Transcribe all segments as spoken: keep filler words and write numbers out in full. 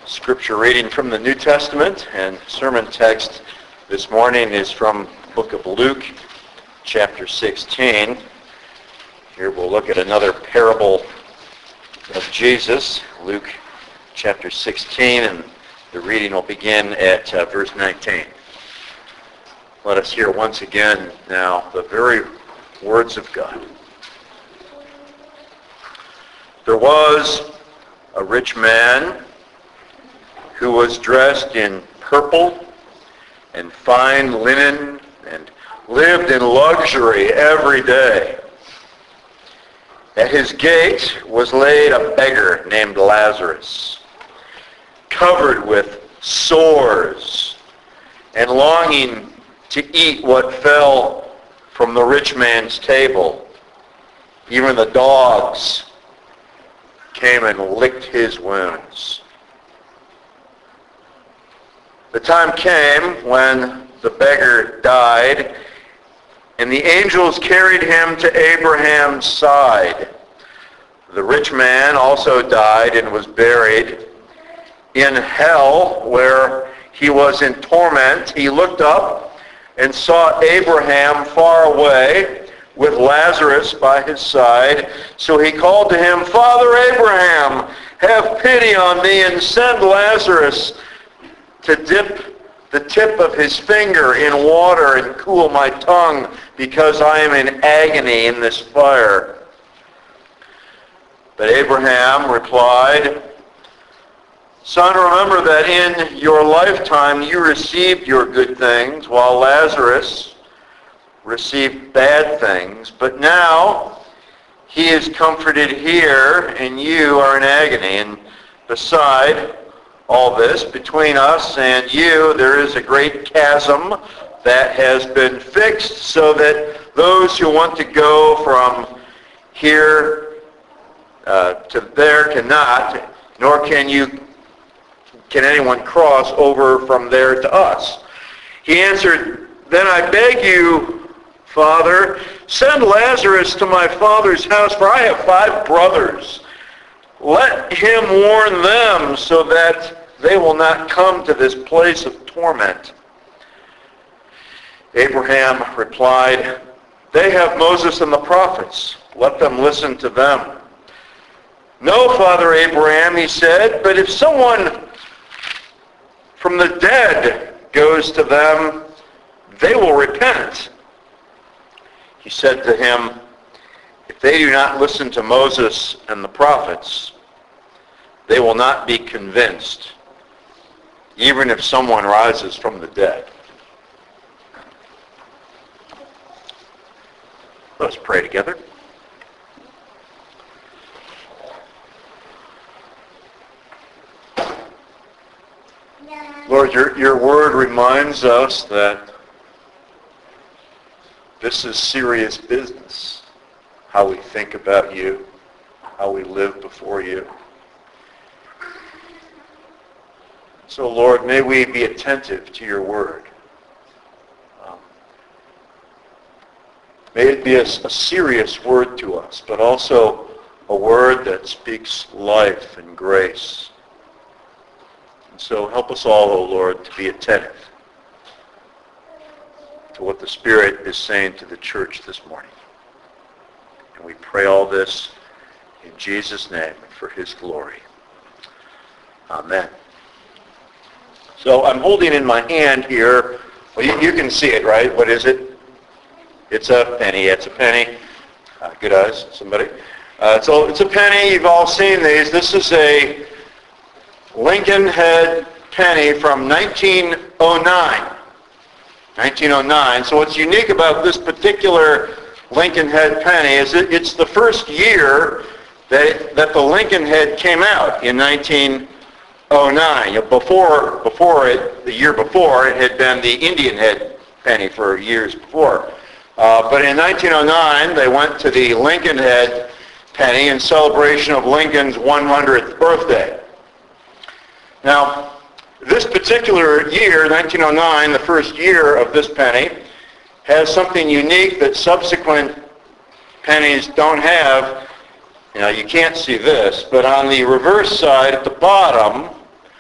Scripture reading from the New Testament, and sermon text this morning is from the book of Luke, chapter sixteen. Here we'll look at another parable of Jesus, Luke chapter sixteen, and the reading will begin at uh, verse nineteen. Let us hear once again now the very words of God. There was a rich man who was dressed in purple and fine linen and lived in luxury every day. At his gate was laid a beggar named Lazarus, covered with sores and longing to eat what fell from the rich man's table. Even the dogs came and licked his wounds. The time came when the beggar died, and the angels carried him to Abraham's side. The rich man also died and was buried. In hell, where he was in torment, he looked up and saw Abraham far away with Lazarus by his side. So he called to him, "Father Abraham, have pity on me and send Lazarus to dip the tip of his finger in water and cool my tongue, because I am in agony in this fire." But Abraham replied, "Son, remember that in your lifetime you received your good things, while Lazarus received bad things. But now he is comforted here, and you are in agony. And beside all this, between us and you, there is a great chasm that has been fixed, so that those who want to go from here uh, to there cannot, nor can you can anyone cross over from there to us." He answered, "Then I beg you, Father, send Lazarus to my father's house, for I have five brothers. Let him warn them, so that they will not come to this place of torment." Abraham replied, "They have Moses and the prophets. Let them listen to them." "No, Father Abraham," he said, "but if someone from the dead goes to them, they will repent." He said to him, "If they do not listen to Moses and the prophets, they will not be convinced, even if someone rises from the dead." Let us pray together. Lord, your, your word reminds us that this is serious business, how we think about you, how we live before you. So, Lord, may we be attentive to your word. Um, may it be a, a serious word to us, but also a word that speaks life and grace. And so help us all, O Lord, to be attentive to what the Spirit is saying to the church this morning. And we pray all this in Jesus' name and for his glory. Amen. So I'm holding in my hand here, well, you, you can see it, right? What is it? It's a penny. It's a penny. Uh, good eyes, somebody. Uh, so it's a penny. You've all seen these. This is a Lincoln Head penny from nineteen oh nine. nineteen oh nine. So what's unique about this particular Lincoln Head penny is it, it's the first year that, it, that the Lincoln Head came out in nineteen oh nine. Before, before it, the year before, it had been the Indian Head penny for years before. Uh, but in nineteen oh nine, they went to the Lincoln Head penny in celebration of Lincoln's one hundredth birthday. Now, this particular year, nineteen oh nine, the first year of this penny, has something unique that subsequent pennies don't have. Now, you can't see this, but on the reverse side at the bottom,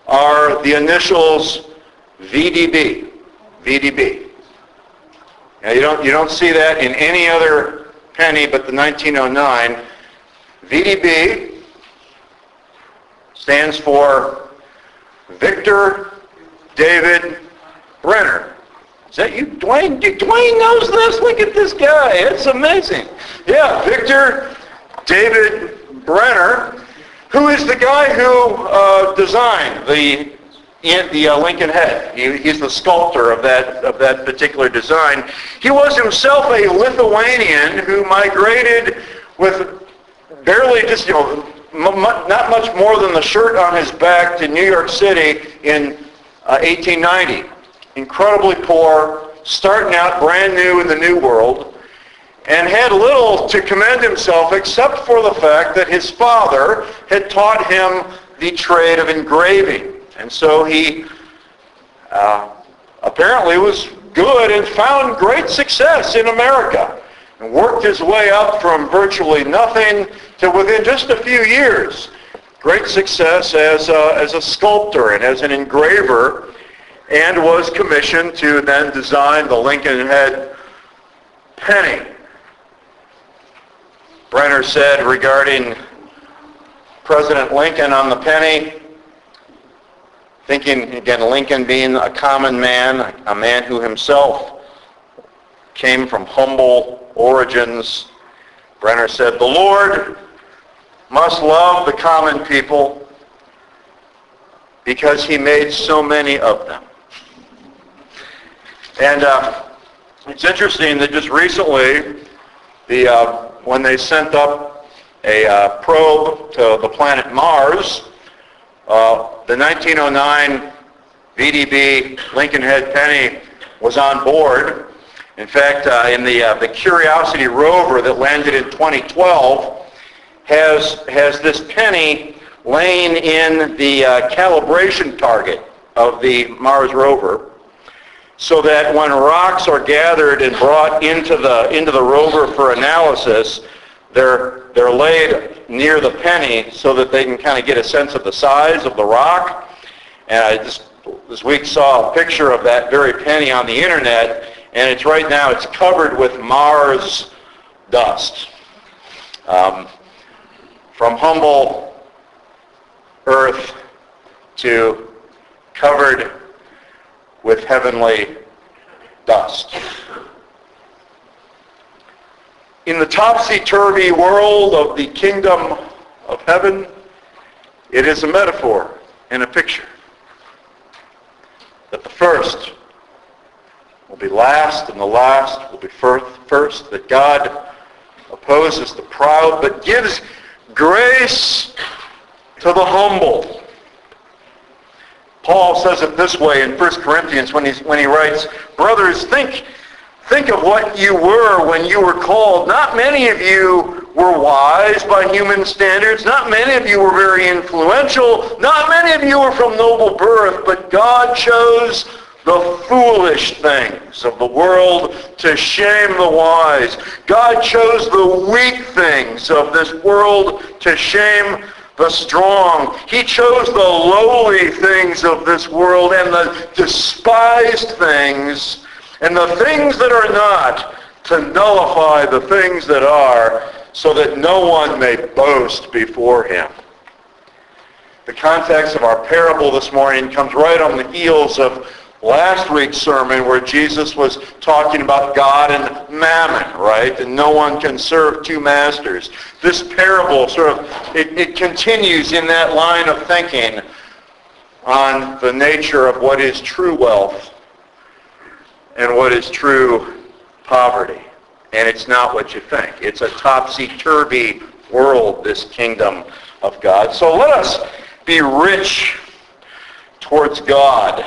are the initials V D B. V D B. Now you don't, you don't see that in any other penny but the nineteen oh nine. V D B stands for Victor David Brenner. Is that you, Dwayne? Dwayne knows this? Look at this guy. It's amazing. Yeah, Victor David Brenner, who is the guy who uh, designed the in the uh, Lincoln head. He, he's the sculptor of that of that particular design. He was himself a Lithuanian who migrated with barely just, you know, m- m- not much more than the shirt on his back to New York City in uh, eighteen ninety. Incredibly poor, starting out brand new in the New World, and had little to commend himself except for the fact that his father had taught him the trade of engraving. And so he uh, apparently was good and found great success in America and worked his way up from virtually nothing to within just a few years. Great success as a, as a sculptor and as an engraver, and was commissioned to then design the Lincoln head penny. Brenner said regarding President Lincoln on the penny, thinking, again, Lincoln being a common man, a man who himself came from humble origins, Brenner said, "The Lord must love the common people because he made so many of them." And uh, it's interesting that just recently, the uh, when they sent up a uh, probe to the planet Mars, uh, the nineteen oh nine V D B Lincoln head penny was on board. In fact, uh, in the uh, the Curiosity rover that landed in twenty twelve has has this penny laying in the uh, calibration target of the Mars rover, so that when rocks are gathered and brought into the into the rover for analysis, they're they're laid near the penny so that they can kind of get a sense of the size of the rock. And I just this week saw a picture of that very penny on the internet, and it's right now it's covered with Mars dust. Um, from humble earth to covered with heavenly dust. In the topsy-turvy world of the kingdom of heaven, it is a metaphor and a picture that the first will be last and the last will be first, that God opposes the proud but gives grace to the humble. Paul says it this way in First Corinthians when, he's, when he writes, "Brothers, think, think of what you were when you were called. Not many of you were wise by human standards. Not many of you were very influential. Not many of you were from noble birth. But God chose the foolish things of the world to shame the wise. God chose the weak things of this world to shame the strong. He chose the lowly things of this world and the despised things and the things that are not to nullify the things that are, so that no one may boast before him." The context of our parable this morning comes right on the heels of last week's sermon where Jesus was talking about God and mammon, right? And no one can serve two masters. This parable sort of, it, it continues in that line of thinking on the nature of what is true wealth and what is true poverty. And it's not what you think. It's a topsy-turvy world, this kingdom of God. So let us be rich towards God.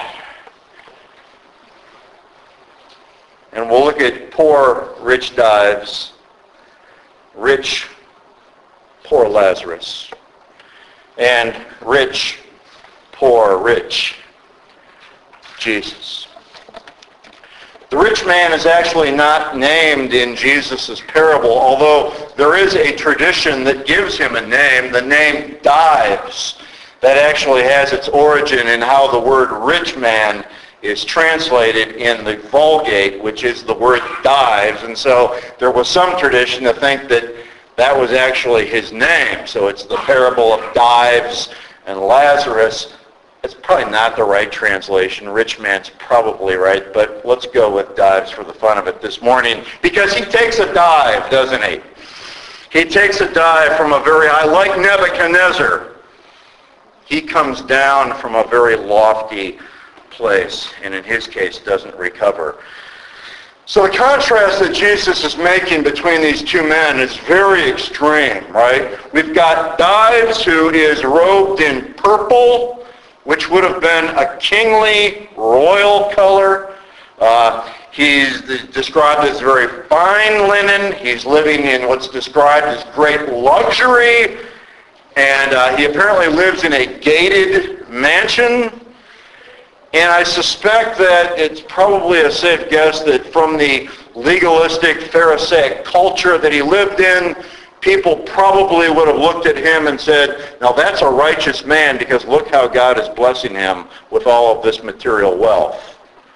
And we'll look at poor, rich Dives, rich, poor Lazarus, and rich, poor, rich Jesus. The rich man is actually not named in Jesus' parable, although there is a tradition that gives him a name, the name Dives. that actually has its origin in how the word rich man is translated in the Vulgate, which is the word Dives. And so there was some tradition to think that that was actually his name. So it's the parable of Dives and Lazarus. It's probably not the right translation. Rich man's probably right, but let's go with Dives for the fun of it this morning, because he takes a dive, doesn't he? He takes a dive from a very high, like Nebuchadnezzar. He comes down from a very lofty place, and in his case doesn't recover. So the contrast that Jesus is making between these two men is very extreme, right? We've got Dives, who is robed in purple, which would have been a kingly, royal color. Uh, he's described as very fine linen. He's living in what's described as great luxury. And uh, he apparently lives in a gated mansion. And I suspect that it's probably a safe guess that from the legalistic Pharisaic culture that he lived in, people probably would have looked at him and said, now that's a righteous man, because look how God is blessing him with all of this material wealth.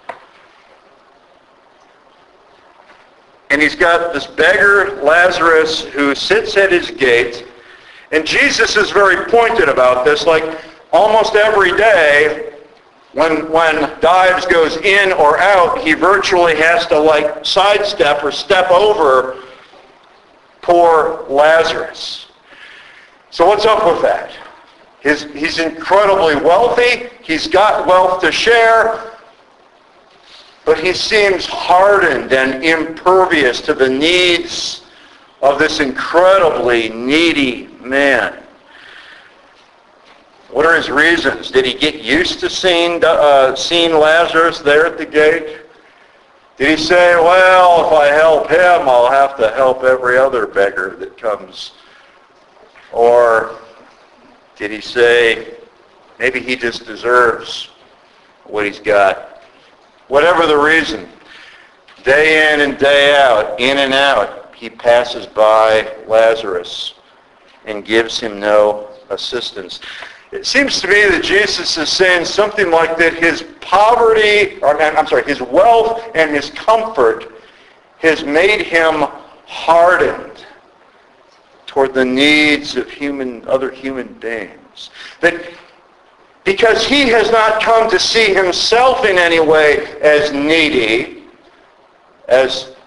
And he's got this beggar, Lazarus, who sits at his gate. And Jesus is very pointed about this. Like almost every day, when when Dives goes in or out, he virtually has to like sidestep or step over poor Lazarus. So what's up with that? His, he's incredibly wealthy. He's got wealth to share. But he seems hardened and impervious to the needs of this incredibly needy man. What are his reasons? Did he get used to seeing, uh, seeing Lazarus there at the gate? Did he say, well, if I help him, I'll have to help every other beggar that comes? Or did he say, maybe he just deserves what he's got? Whatever the reason, day in and day out, in and out, he passes by Lazarus and gives him no assistance. It seems to me that Jesus is saying something like that his poverty, or I'm sorry, his wealth and his comfort has made him hardened toward the needs of human, other human beings. That because he has not come to see himself in any way as needy, as,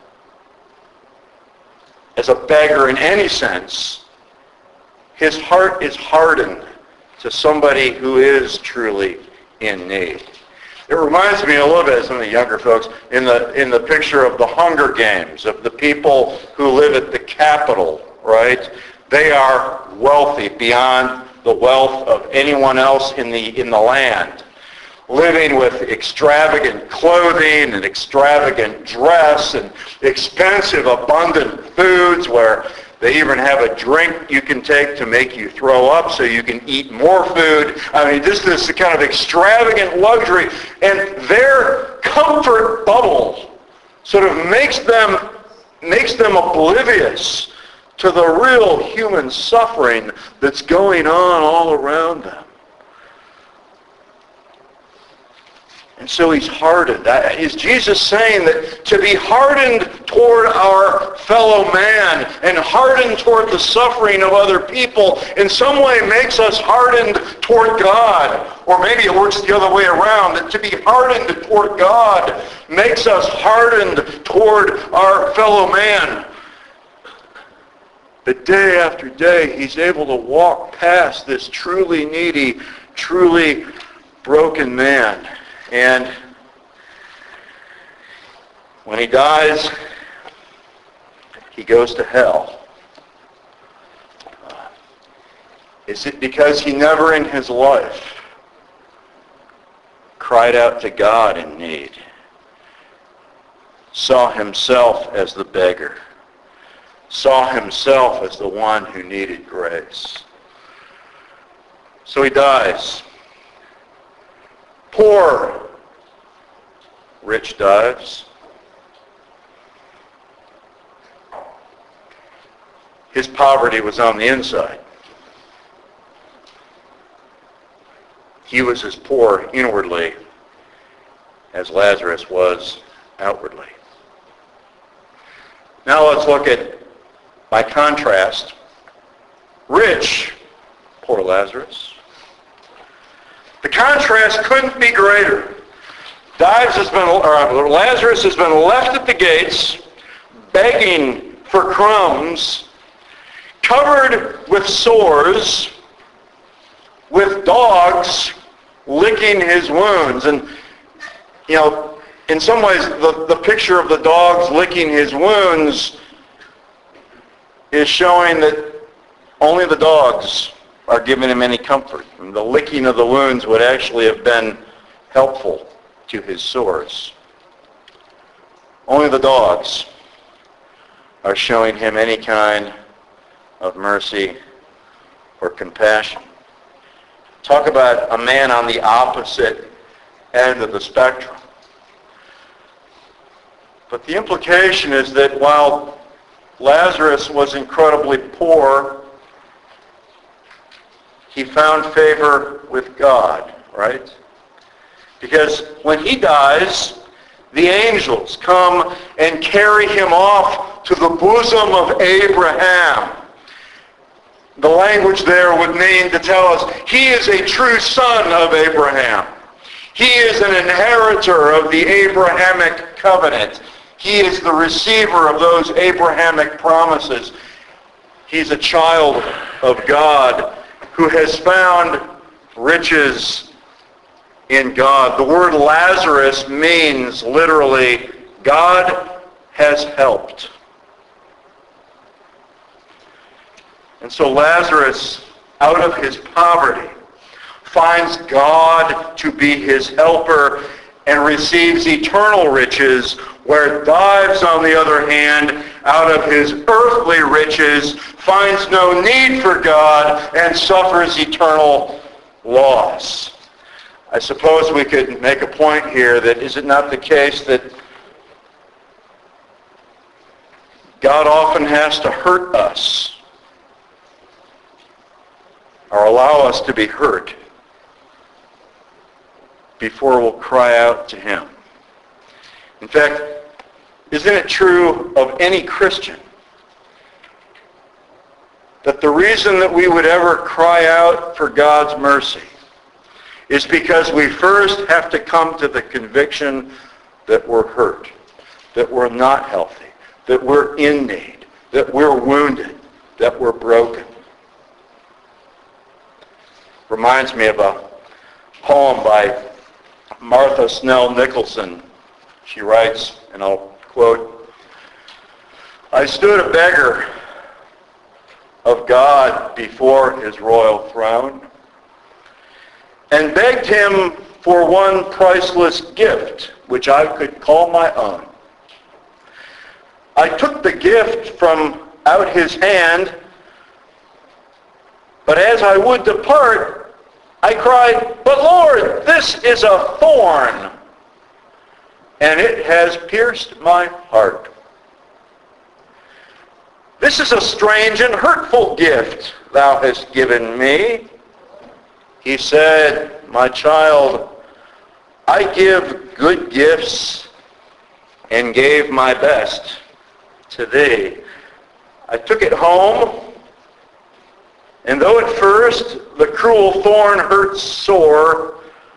as a beggar in any sense, his heart is hardened to somebody who is truly in need. It reminds me a little bit of some of the younger folks in the in the picture of the Hunger Games, of the people who live at the Capitol, right? They are wealthy beyond the wealth of anyone else in the in the land, living with extravagant clothing and extravagant dress and expensive, abundant foods, where they even have a drink you can take to make you throw up so you can eat more food. I mean, just this kind of extravagant luxury. And their comfort bubble sort of makes them, makes them oblivious to the real human suffering that's going on all around them. And so he's hardened. Is Jesus saying that to be hardened toward our fellow man and hardened toward the suffering of other people in some way makes us hardened toward God? Or maybe it works the other way around, that to be hardened toward God makes us hardened toward our fellow man. But day after day, he's able to walk past this truly needy, truly broken man. And when he dies, he goes to hell. Uh, is it because he never in his life cried out to God in need, saw himself as the beggar, saw himself as the one who needed grace? So he dies. Poor rich Dives. His poverty was on the inside. He was as poor inwardly as Lazarus was outwardly. Now let's look at, by contrast, rich, poor Lazarus. The contrast couldn't be greater. Dives has been, or Lazarus has been left at the gates, begging for crumbs, covered with sores, with dogs licking his wounds. And, you know, in some ways, the, the picture of the dogs licking his wounds is showing that only the dogs are giving him any comfort. And the licking of the wounds would actually have been helpful to his sores. Only the dogs are showing him any kind of mercy or compassion. Talk about a man on the opposite end of the spectrum. But the implication is that while Lazarus was incredibly poor, he found favor with God, right? Because when he dies, the angels come and carry him off to the bosom of Abraham. The language there would mean to tell us he is a true son of Abraham. He is an inheritor of the Abrahamic covenant. He is the receiver of those Abrahamic promises. He's a child of God who has found riches in God. The word Lazarus means literally, God has helped. And so Lazarus, out of his poverty, finds God to be his helper and receives eternal riches, where Dives, on the other hand, out of his earthly riches, finds no need for God and suffers eternal loss. I suppose we could make a point here that is it not the case that God often has to hurt us or allow us to be hurt before we'll cry out to him? In fact, isn't it true of any Christian that the reason that we would ever cry out for God's mercy is because we first have to come to the conviction that we're hurt, that we're not healthy, that we're in need, that we're wounded, that we're broken. Reminds me of a poem by Martha Snell Nicholson. She writes, and I'll quote, "I stood a beggar of God before his royal throne and begged him for one priceless gift which I could call my own. I took the gift from out his hand, but as I would depart, I cried, 'But Lord, this is a thorn, and it has pierced my heart. This is a strange and hurtful gift thou hast given me.' He said, 'My child, I give good gifts and gave my best to thee. I took it home, and though at first the cruel thorn hurt sore,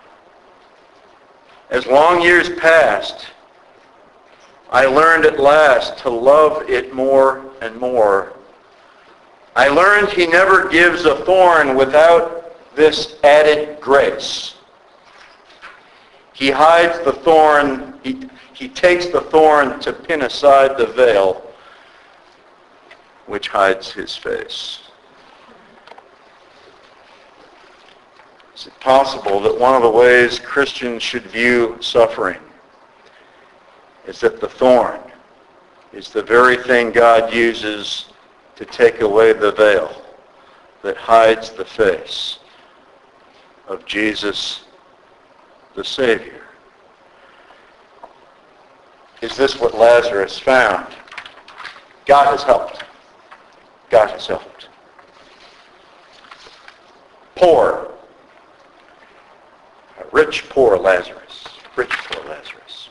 as long years passed, I learned at last to love it more and more. I learned he never gives a thorn without this added grace. He hides the thorn, he, he takes the thorn to pin aside the veil which hides his face." Is it possible that one of the ways Christians should view suffering is that the thorn is the very thing God uses to take away the veil that hides the face of Jesus the Savior? Is this what Lazarus found? God has helped. God has helped. Poor. Rich, poor Lazarus. Rich, poor Lazarus.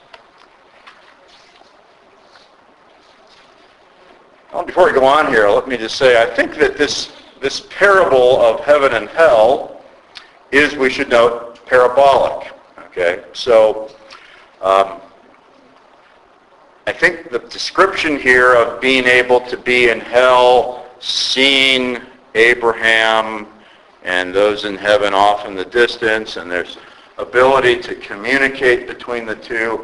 Well, before we go on here, let me just say, I think that this, this parable of heaven and hell is, we should note, parabolic. Okay? So, um, I think the description here of being able to be in hell, seeing Abraham and those in heaven off in the distance, and there's ability to communicate between the two,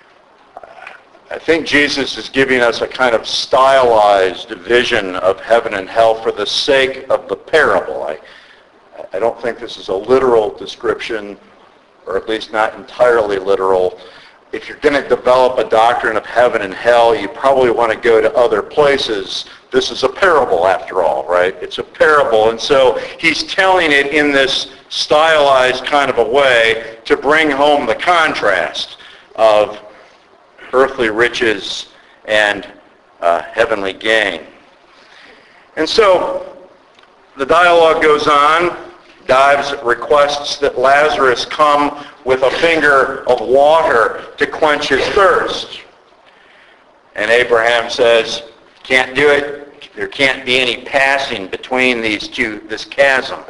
I think Jesus is giving us a kind of stylized vision of heaven and hell for the sake of the parable. I, I don't think this is a literal description, or at least not entirely literal. If you're going to develop a doctrine of heaven and hell, you probably want to go to other places. This is a parable, after all, right? It's a parable, and so he's telling it in this stylized kind of a way to bring home the contrast of earthly riches and uh, heavenly gain. And so the dialogue goes on. Dives requests that Lazarus come with a finger of water to quench his thirst. And Abraham says, can't do it. There can't be any passing between these two, this chasm.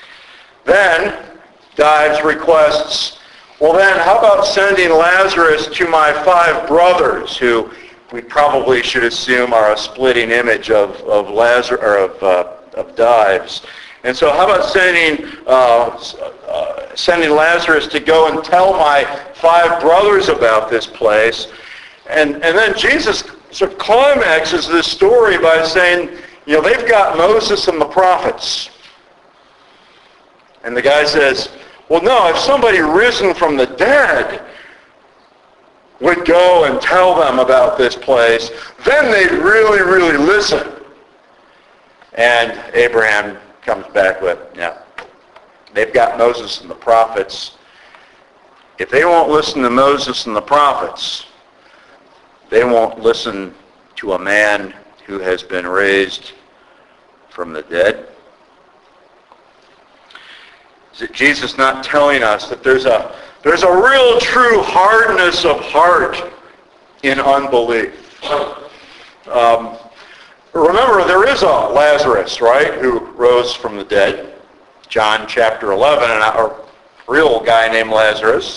Then Dives requests, well then, how about sending Lazarus to my five brothers, who we probably should assume are a splitting image of, of Lazarus, or of, uh, of Dives. And so how about sending uh, uh, sending Lazarus to go and tell my five brothers about this place? And, and then Jesus sort of climaxes this story by saying, you know, they've got Moses and the prophets. And the guy says, well, no, if somebody risen from the dead would go and tell them about this place, then they'd really, really listen. And Abraham comes back with, yeah, they've got Moses and the prophets. If they won't listen to Moses and the prophets, they won't listen to a man who has been raised from the dead. Is it Jesus not telling us that there's a there's a real true hardness of heart in unbelief? Um, remember, there is a Lazarus, right, who rose from the dead. John chapter eleven, and a real guy named Lazarus,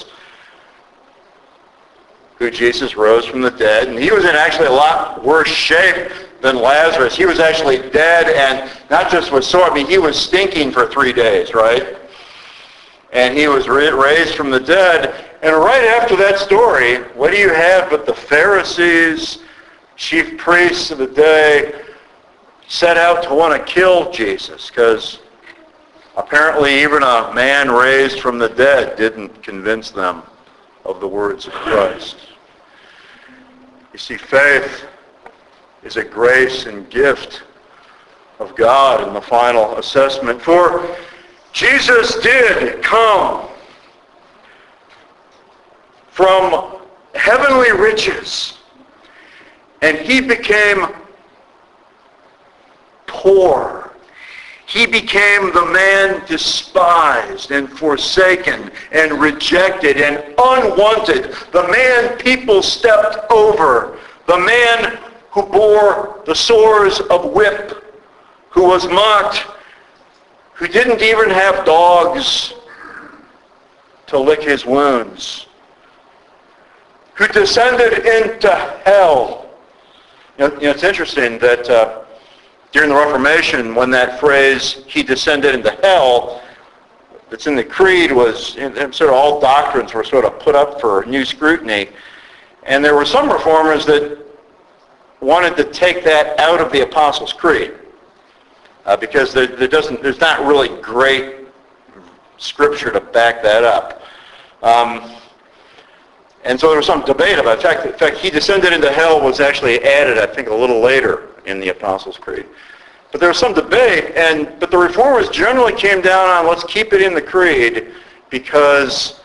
who Jesus rose from the dead. And he was in actually a lot worse shape than Lazarus. He was actually dead, and not just was sore, I mean, he was stinking for three days, right? And he was raised from the dead. And right after that story, what do you have but the Pharisees, chief priests of the day, set out to want to kill Jesus, because apparently even a man raised from the dead didn't convince them of the words of Christ. You see, faith is a grace and gift of God in the final assessment. For Jesus did come from heavenly riches, and he became poor. He became the man despised and forsaken and rejected and unwanted, the man people stepped over, the man who bore the sores of whip, who was mocked, who didn't even have dogs to lick his wounds, who descended into hell. You know, you know it's interesting that uh, during the Reformation, when that phrase, he descended into hell, that's in the creed, was in, in sort of all doctrines were sort of put up for new scrutiny. And there were some reformers that wanted to take that out of the Apostles' Creed. Uh, because there, there doesn't, there's not really great scripture to back that up. Um, and so there was some debate about it. In fact, in fact, he descended into hell was actually added, I think, a little later in the Apostles' Creed. But there was some debate, and but the reformers generally came down on, let's keep it in the creed, because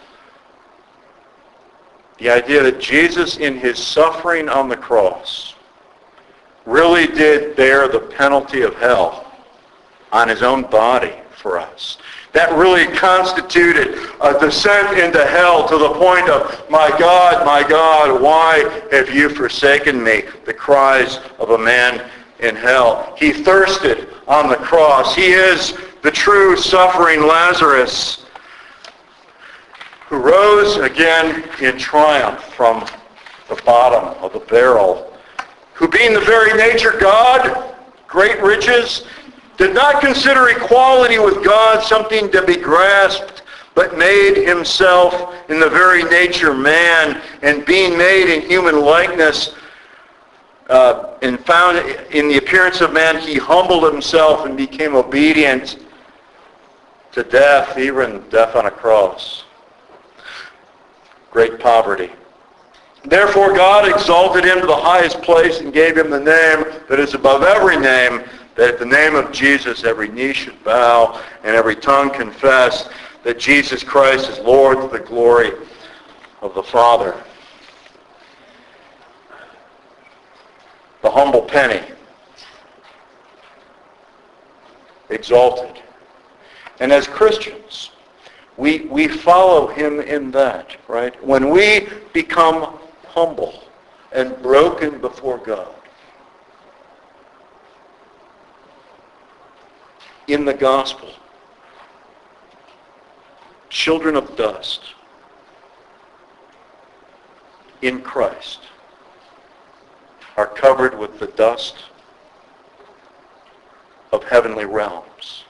the idea that Jesus in his suffering on the cross really did bear the penalty of hell on his own body for us. that really constituted a descent into hell to the point of, my God, my God, why have you forsaken me? The cries of a man in hell. He thirsted on the cross. He is the true suffering Lazarus who rose again in triumph from the bottom of the barrel, who being the very nature God, great riches, did not consider equality with God something to be grasped, but made himself in the very nature man, and being made in human likeness, uh, and found in the appearance of man, he humbled himself and became obedient to death, even death on a cross. Great poverty. Therefore God exalted him to the highest place and gave him the name that is above every name, that at the name of Jesus every knee should bow and every tongue confess that Jesus Christ is Lord, to the glory of the Father. The humble penny, exalted. And as Christians, we, we follow him in that, right? When we become humble and broken before God, in the gospel, children of dust, in Christ, are covered with the dust of heavenly realms.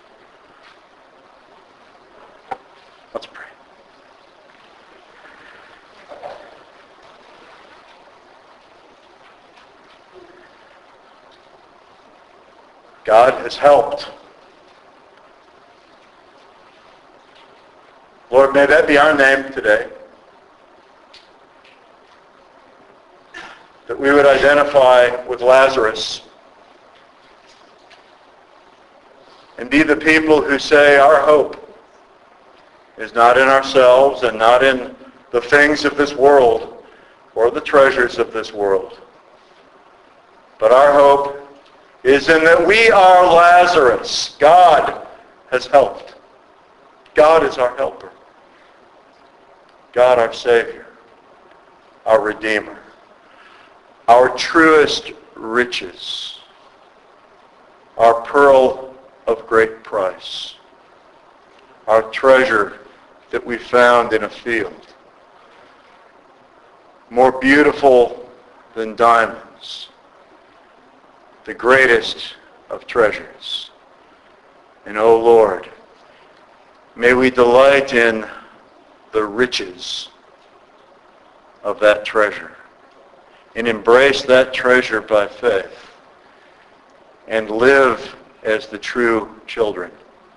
Let's pray. God has helped. Lord, may that be our name today. That we would identify with Lazarus and be the people who say our hope is not in ourselves and not in the things of this world or the treasures of this world. But our hope is in that we are Lazarus. God has helped. God is our helper. God our Savior, our Redeemer, our truest riches, our pearl of great price, our treasure that we found in a field, more beautiful than diamonds, the greatest of treasures. And, O Lord, may we delight in the riches of that treasure and embrace that treasure by faith and live as the true children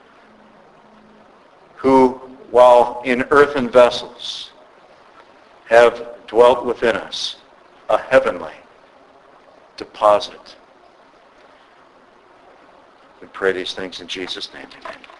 who, while in earthen vessels, have dwelt within us a heavenly deposit. We pray these things in Jesus' name. Amen.